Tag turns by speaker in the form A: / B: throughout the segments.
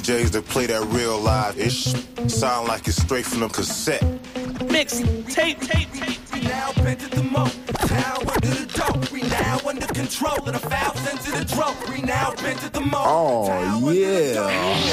A: DJs that play that real live ish sound like it's straight from the cassette.
B: Mix, tape.
C: We now bent to the mo. Now under the dope. We now under control of the foul sense of the throat. We now bent to the mo.
D: Oh, yeah.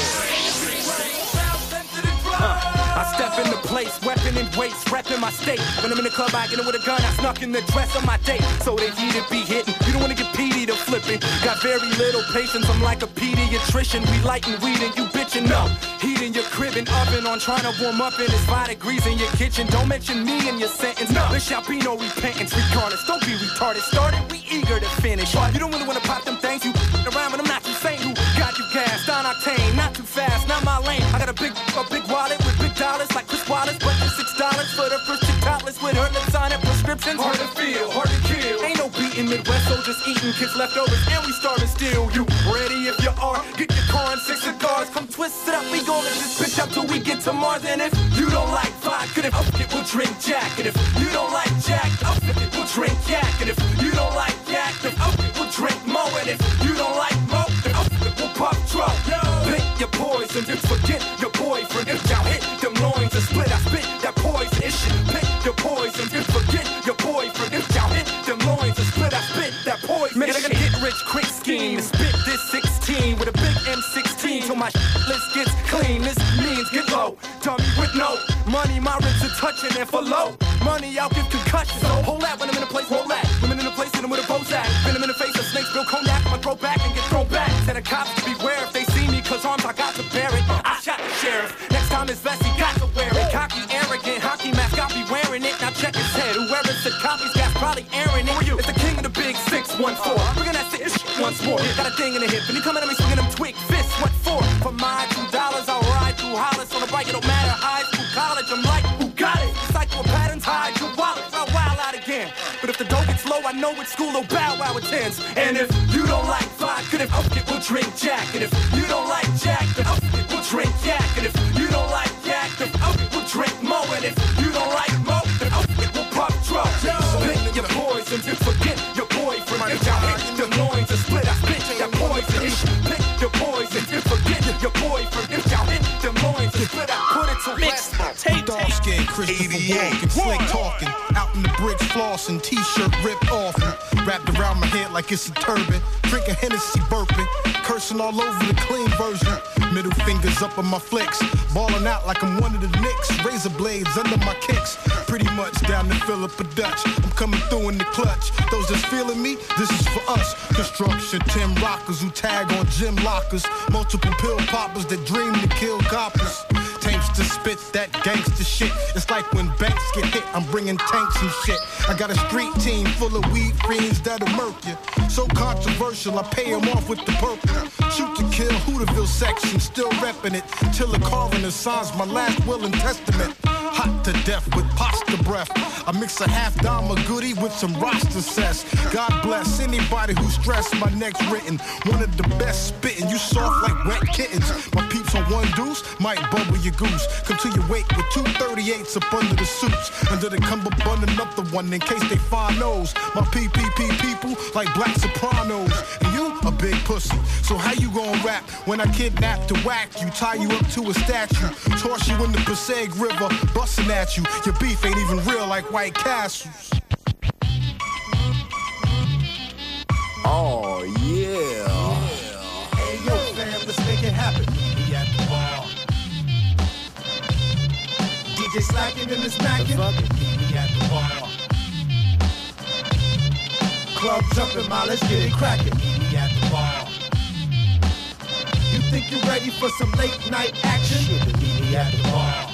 C: I step into place, weapon in waist, reppin' my state. When I'm in the club, I get in with a gun, I snuck in the dress on my date. So the heated be hitting, you don't wanna get PD to flipping. Got very little patience, I'm like a pediatrician. We lightin' weed and you bitchin' up. Heat in your crib and oven on, trying to warm up and it's 5 degrees in your kitchen. Don't mention me in your sentence, no. There shall be no repentance, regardless. Don't be retarded, started, we eager to finish. You don't really wanna pop them things, you around, but I'm not too faint. Who got you gassed, on octane, not too fast, not my lane. I got a big wallet with big dollars like Chris Wallace, but for $6 for the first chick topless with her lips on it, prescriptions. Hard to feel, hard to kill. Ain't no beating Midwest soldiers eating kids leftovers, and we starving still. You ready if you are? Get your car and 6 cigars, come twist it up. We gon' let this bitch up till we get to Mars. And if you don't like vodka, then it will drink Jack. And if you don't like Jack, it will drink Yak. And if you don't like Yak, then it will drink Mo. And if you don't like Mo, then it will pop Dro. Pick your poison, just forget your boyfriend. If y'all hit them loins and split, I spit that poison. It should pick your poison, just forget your boyfriend. If y'all hit them loins and split, I spit that poison. Man, I got a get rich quick scheme and spit this 16 with a big M16 till my list gets clean. This means get low, dummy with no money. My ribs are touching and for low money, I'll give concussions. So hold that when I'm in a place, hold that. Women in a place, hit them with a Bozak. Been them in the face of snakes, Bill Cognac. I'ma throw back and get thrown back. Tell the cops to beware if they see me, cause arms I got to bear it. I shot the sheriff. Next time his vest, he got to wear it. Cocky, arrogant, hockey mask, I'll be wearing it. Now check his head. Whoever said copies, got probably airing it. It's the king of the big 614. Bringing that shit once more. Got a thing in the hip, and he coming at me swinging them twig fists. What for? For my $2, I'll ride through Hollis on a bike. It don't matter, high school, college. I'm like, who got it? Cycle of patterns, hide your wallet. I'll wild out again. But if the dough gets low, I know which school will bow wow attends. And if you don't like vodka, then it will drink Jack. And if you don't like Jack, then it will drink Yak. And if you don't like Yak, then it will drink Mo. And if you don't like Mo, then it will pop Dro. Pick your poison, and forget your boyfriend. If y'all hit the loins and split, I spit that poison. Pick your poison, and forget your boyfriend. If y'all hit the loins and split, I put it to
B: Mix,
C: rest.
B: tape.
E: Dog scared Christopher Walken, slick talking, out in the bricks flossing, t-shirt ripped off, wrapped around my head like it's a turban, drinking Hennessy burping, cursing all over the clean version, middle fingers up on my flicks, balling out like I'm one of the Knicks, razor blades under my kicks, pretty much down to Philippa Dutch, I'm coming through in the clutch, those that's feeling me, this is for us, construction, Tim Rockers who tag on gym lockers, multiple pill poppers that dream to kill coppers. Tapes to spit that gangster shit. It's like when banks get hit, I'm bringing tanks and shit. I got a street team full of weed fiends that'll murk you. So controversial, I pay them off with the purple. Shoot to kill, Hooterville section, still repping it. Till the coroner signs my last will and testament. Hot to death with pasta breath. I mix a half dime of goodie with some Rasta cess. God bless anybody who stressed my neck's written. One of the best spitting, you soft like wet kittens. My peeps on one deuce might bubble your goose. Come to your wake with 238s up under the suits. Under the cummerbund, another one in case they find those. My PPP people like black sopranos. And you a big pussy. So how you gon' rap when I kidnap to whack you? Tie you up to a statue. Toss you in the Passaic River. Busting at you, your beef ain't even real like White Castles.
D: Oh, yeah.
C: Hey, yo, fam, let's make it happen. We at the bar. DJ slacking and it's macking. We at the bar. Club jumping, ma, let's get it cracking. We at the bar. You think you're ready for some late night action? We at the bar.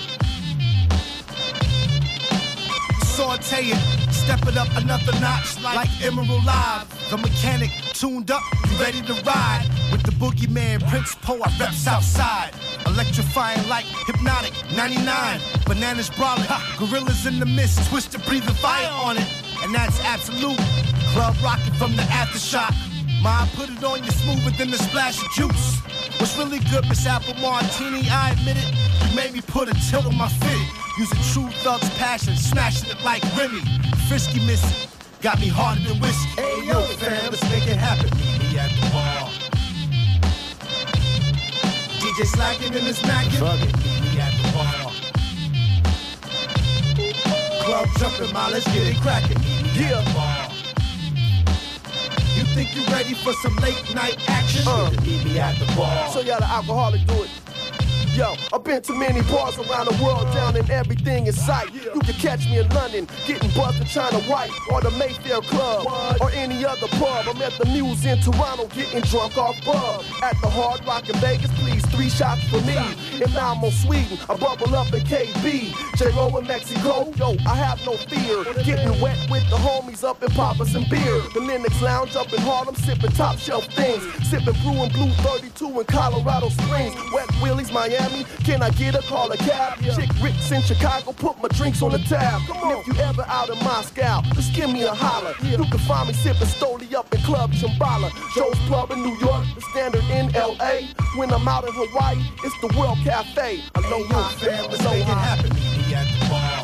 C: Saute it, step it up another notch like Emerald Live. The mechanic tuned up, you ready to ride. With the boogeyman, Prince Poe, I rep Southside. Electrifying like Hypnotic, 99. Bananas brawling, gorillas in the mist, twisted breathing fire on it. And that's absolute. Club rocking from the aftershock. Ma, put it on you smoother than the splash of juice. What's really good, Miss Apple Martini, I admit it. You made me put a tilt on my fit. Using true thug's passion, smashing it like Remy. Frisky Missy, got me harder than whiskey. Hey, yo, fam, let's make it happen. We at the bar. DJ
E: DJ slacking and it's macking. We at the bar. Club jumping, ma, let's get it cracking.
B: Yeah.
E: You think you ready for some late night action? Meet me at the bar.
B: So y'all the alcoholic do it. Yo, I've been to many bars around the world, down in everything in sight. You can catch me in London, getting buzzed in China White, or the Mayfair Club, or any other pub. I'm at the Muse in Toronto, getting drunk off bub. At the Hard Rock in Vegas, please, 3 shots for me. And now I'm on Sweden, I bubble up in KB. J-Lo in Mexico, yo, I have no fear. Getting wet with the homies up in Papas and beer. The Linux Lounge up in Harlem, sipping top shelf things. Sipping Brew and Blue 32 in Colorado Springs. Wet Willie's, Miami. Can I get a call, a cab? Chick Rick's in Chicago, put my drinks on the tab. And if you ever out in Moscow, just give me a holler. You can find me sipping Stoli up in Club Chimbala. Joe's Club in New York, the Standard in LA. When I'm out in Hawaii, it's the World Cafe. Aloha,
E: fam, let's make it happen. Meet me at the bar.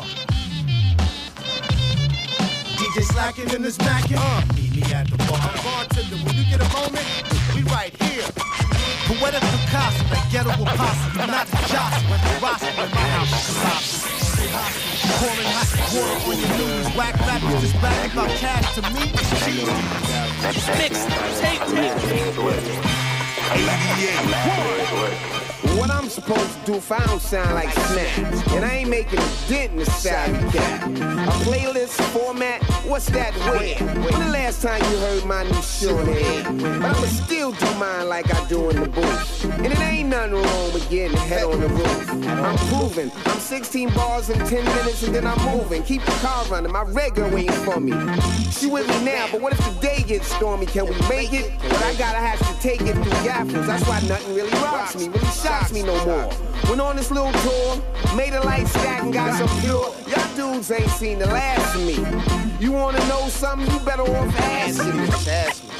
E: DJ slacking and it's macking. Meet me at the bar. Bartender, when you get a moment, we right here. Poetic Picasso, that ghetto will possibly not the jostle when the roster in my house. Pouring hot water on your news. Whack rappers just bragging about cash to me.
B: Mix tape.
F: What I'm supposed to do if I don't sound like Snap? And I ain't making a dent in the salary cap. A playlist format, what's that where? When the last time you heard my new shit on the air? But I'ma still do mine like I do in the booth. And it ain't nothing wrong with getting head on the roof. I'm proving, I'm 16 bars in 10 minutes and then I'm moving. Keep the car running, my red girl waiting for me. She with me now, but what if the day gets stormy? Can we make it? But I gotta have to take it through gaffers. That's why nothing really rocks me, really shocks me no more. Went on this little tour, made a light stack and got some pure. Y'all dudes ain't seen the last of me. You wanna know something? You better off asking me. Ask me.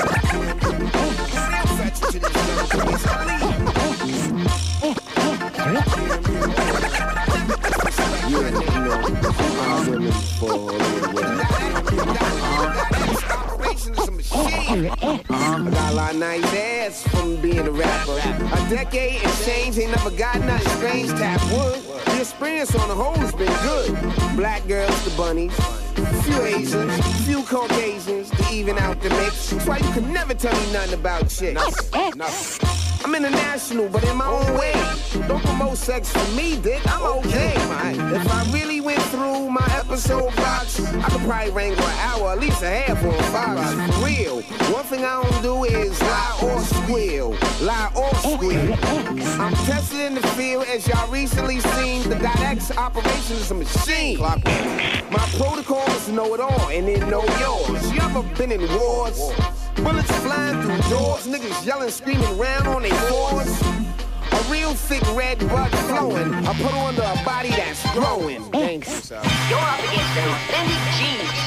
F: I got a lot of nice ass from being a rapper. A decade and change, ain't never got nothing strange. Tap wood. The experience on the whole has been good. Black girls, the bunnies, few Asians, few Caucasians to even out the mix. That's why you can never tell me nothing about chicks. Nothing. I'm international, but in my own way. Don't promote sex for me, dick. I'm okay. If I really went through my episode box, I could probably wrangle an hour, at least a half on Fox. For real. One thing I don't do is lie or squeal. Lie or squeal. I'm tested in the field, as y'all recently seen. The .X operation is a machine. My protocol is to know it all, and then know yours. You ever been in wars? Bullets flying through doors, niggas yelling, screaming round on their floors. A real thick red blood flowing. I put her under a body that's growing. Thanks.
G: You're up against an authentic genius.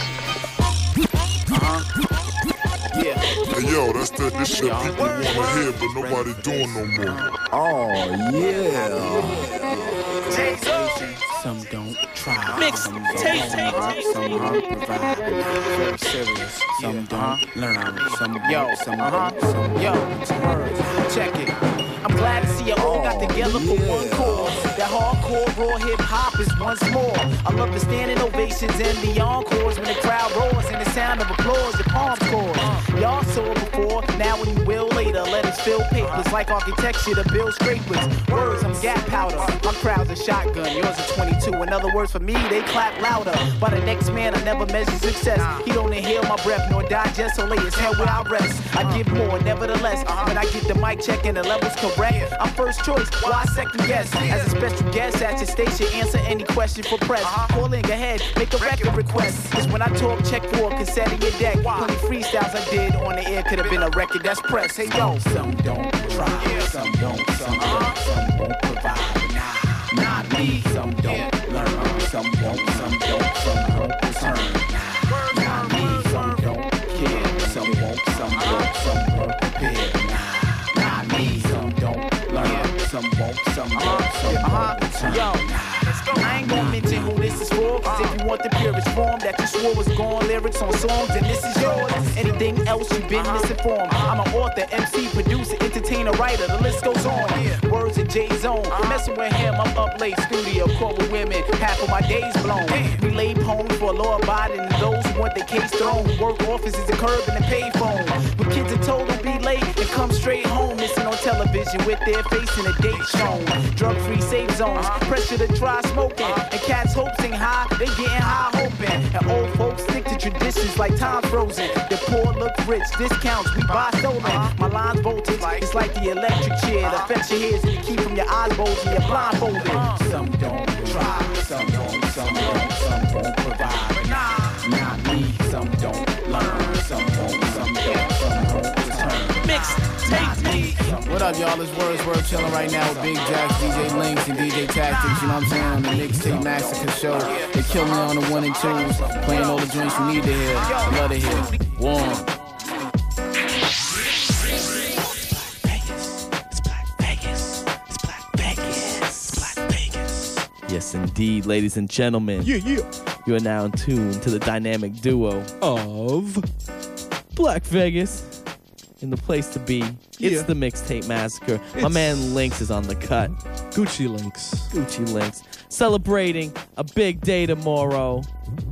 A: Yeah. Hey, yo, that's that. This shit people wanna hear, but nobody doing no more.
D: Oh, yeah.
C: Some don't try.
B: Mix tape.
C: Some provide. Very serious. Some don't learn. Some check it. I'm glad to see you all got together for one cause. That hardcore raw hip hop is once more. I love the standing ovations and the encores when the crowd roars and the sound of applause, your palms chords. Y'all saw it before, now when you will later. Let us fill papers like architecture to build scrapers. Words, I'm gas powder. My crowd's a shotgun, yours are 22. In other words, for me, they clap louder. By the next man, I never measure success. He don't inhale my breath nor digest or lay his head where I rest. I give more, nevertheless. When I get the mic check and the levels correct, I'm first choice, why second guess? As a special guest at your station, answer any question for press. Calling ahead, make a record request. Cause when I talk, check for a cassette in your deck. 20 freestyles I did on the air could have been a record that's pressed. Hey yo, some don't try, some won't provide. Not me, some don't learn, some won't return. Not me, some don't care, some won't prepare. Not me, some don't learn, some won't return. Yo, I ain't gonna mention who this is for, cause if you want the purest form that you swore was gone, lyrics on songs, then this is yours. Anything else you've been misinformed. I'm an author, MC, producer, entertainer, writer, the list goes on.
H: J-Zone. Messing with him, I'm up late studio, court with women, half of my days blown. We lay poems for law abiding and those who want their case thrown. Who work offices and curb and pay phone. When kids are told to be late and come straight home, missing on television with their face in a date shown. Drug-free safe zones, pressure to try smoking, and cats hope sing high, they getting high hoping. And old folks stick to traditions like time frozen. The poor look rich, discounts we buy stolen. My line's voltage, it's like the electric chair that affects your ears and you keep from your eyes bulging, you're blindfolded. Some don't try, some won't provide. Not me, some don't learn, some won't return. Mixed tape me.
I: What up, y'all? It's Wordsworth chilling right now with Big Jacks, DJ Links, and DJ Tactics. You know what I'm saying? On the Mixtape Massacre show. They kill me on the 1 and 2s, playing all the joints you need to hear. I love to hear. Warm.
J: Yes, indeed, ladies and gentlemen.
K: Yeah.
J: You are now in tune to the dynamic duo
K: of
J: Black Vegas. In the place to be, it's the Mixtape Massacre. My man Lynx is on the cut.
K: Gucci Lynx.
J: Celebrating a big day tomorrow.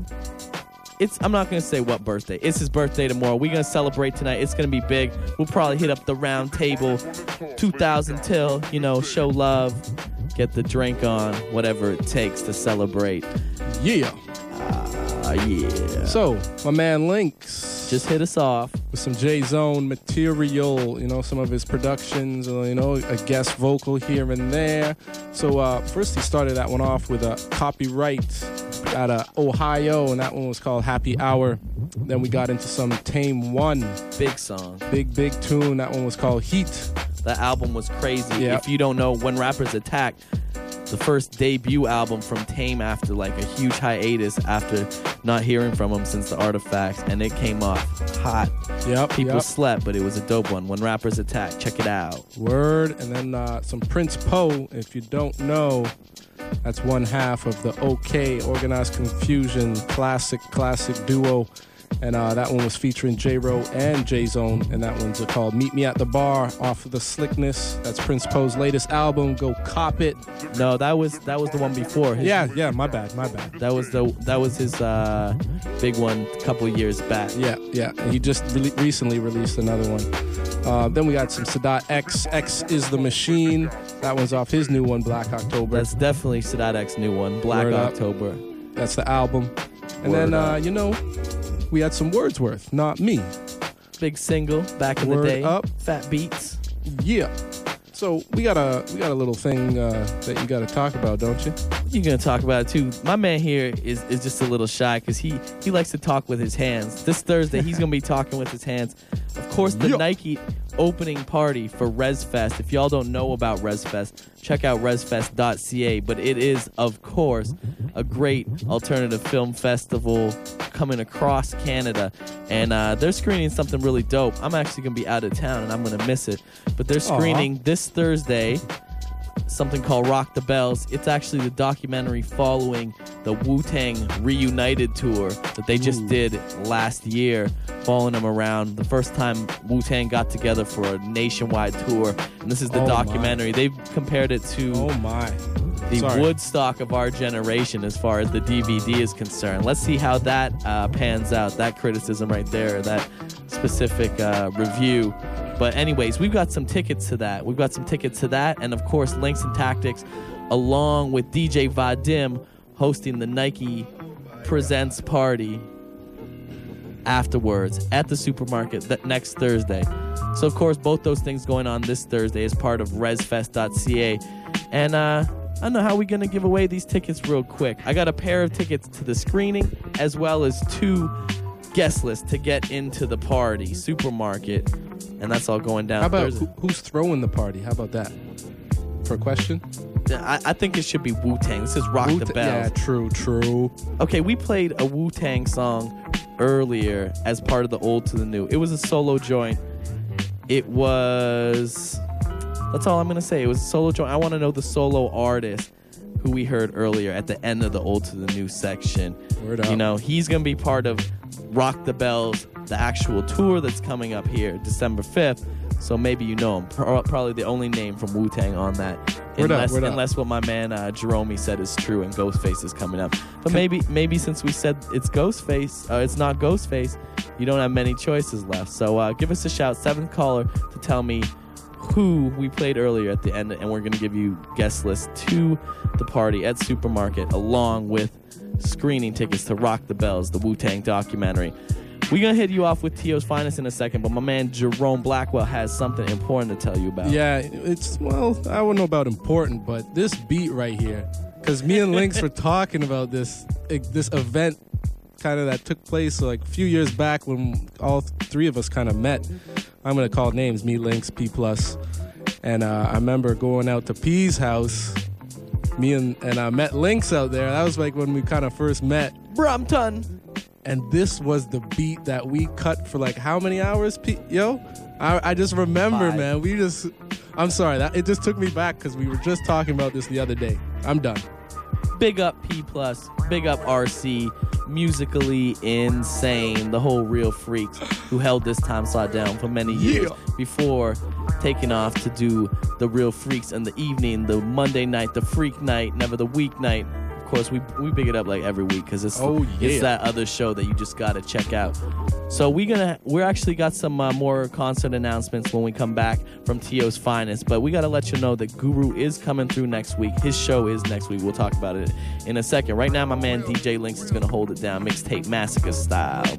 J: I'm not going to say what birthday. It's his birthday tomorrow. We're going to celebrate tonight. It's going to be big. We'll probably hit up the round table 2,000 till, show love, get the drink on, whatever it takes to celebrate.
K: Yeah.
J: Yeah.
K: So, my man Lynx.
J: Just hit us off.
K: With some J-Zone material, some of his productions, a guest vocal here and there. So, first he started that one off with a copyright out of Ohio, and that one was called Happy Hour. Then we got into some Tame One.
J: Big song.
K: Big tune. That one was called Heat.
J: That album was crazy.
K: Yep.
J: If you don't know, When Rappers Attack, the first debut album from Tame after like a huge hiatus after not hearing from him since the Artifacts, and it came off hot. People slept, but it was a dope one. When Rappers Attack, check it out.
K: Word. And then some Prince Poe. If you don't know, that's one half of the OK Organized Confusion classic duo. And that one was featuring J-Ro and J-Zone, and that one's called Meet Me at the Bar off of the Slickness. That's Prince Poe's latest album. Go cop it.
J: No, that was the one before.
K: Yeah, my bad.
J: That was his big one a couple years back.
K: Yeah. And he just recently released another one. Then we got some Sadat X. X is the Machine. That one's off his new one, Black October.
J: That's definitely Sadat X's new one, Black October.
K: That's the album. And then we had some Wordsworth, Not Me.
J: Big single back in the day.
K: Up.
J: Fat Beats.
K: Yeah. So we got a little thing that you got to talk about, don't you?
J: You're gonna talk about it too. My man here is just a little shy because he likes to talk with his hands. This Thursday he's gonna be talking with his hands. Of course, the Nike opening party for ResFest. If y'all don't know about ResFest, check out resfest.ca. But it is, of course, a great alternative film festival coming across Canada. And they're screening something really dope. I'm actually going to be out of town, and I'm going to miss it. But they're screening this Thursday something called Rock the Bells. It's actually the documentary following the Wu-Tang Reunited tour that they just did last year, following them around. The first time Wu-Tang got together for a nationwide tour. And this is the documentary. They've compared it to the Woodstock of our generation as far as the DVD is concerned. Let's see how that pans out, that criticism right there, that specific review. But anyways, we've got some tickets to that. And of course, Links and Tactics, along with DJ Vadim, hosting the Nike Presents party afterwards at the supermarket that next Thursday. So of course, both those things going on this Thursday as part of resfest.ca. And I don't know how we're going to give away these tickets real quick. I got a pair of tickets to the screening as well as 2 guest lists to get into the party, supermarket. And that's all going down.
K: How about who's throwing the party? How about that? For a question?
J: I think it should be Wu-Tang. This is Rock the Bells.
K: Yeah, true.
J: Okay, we played a Wu-Tang song earlier as part of the old to the new. It was a solo joint. That's all I'm going to say. It was a solo joint. I want to know the solo artist who we heard earlier at the end of the old to the new section.
K: Word up.
J: He's going to be part of Rock the Bells, the actual tour that's coming up here December 5th. So maybe you know him. Probably the only name from Wu-Tang on that Unless what my man Jerome said is true and Ghostface is coming up. But maybe since we said it's Ghostface, it's not Ghostface, you don't have many choices left. So give us a shout, 7th caller, to tell me who we played earlier at the end, and we're going to give you guest lists to the party at Supermarket, along with screening tickets to Rock the Bells, the Wu-Tang documentary. We're going to hit you off with T.O.'s Finest in a second, but my man Jerome Blackwell has something important to tell you about.
K: Yeah, I don't know about important, but this beat right here, because me and Lynx were talking about this event kind of that took place like a few years back when all three of us kind of met. I'm going to call names, me, Lynx, P+. And I remember going out to P's house. And I met Lynx out there. That was like when we kind of first met.
J: Brampton.
K: And this was the beat that we cut for like how many hours, Yo? I just remember,
J: 5.
K: man. I'm sorry. It just took me back because we were just talking about this the other day. I'm done.
J: Big up P+, big up RC, musically insane, the whole Real Freaks who held this time slot down for many years before taking off to do the Real Freaks in the evening, the Monday night, the Freak night, never the weeknight. Of course, we big it up like every week because it's that other show that you just gotta check out. So we're actually got some more concert announcements when we come back from T.O.'s Finest, but we gotta let you know that Guru is coming through next week. His show is next week. We'll talk about it in a second. Right now, my man DJ Lynx is gonna hold it down, Mixtape Massacre style.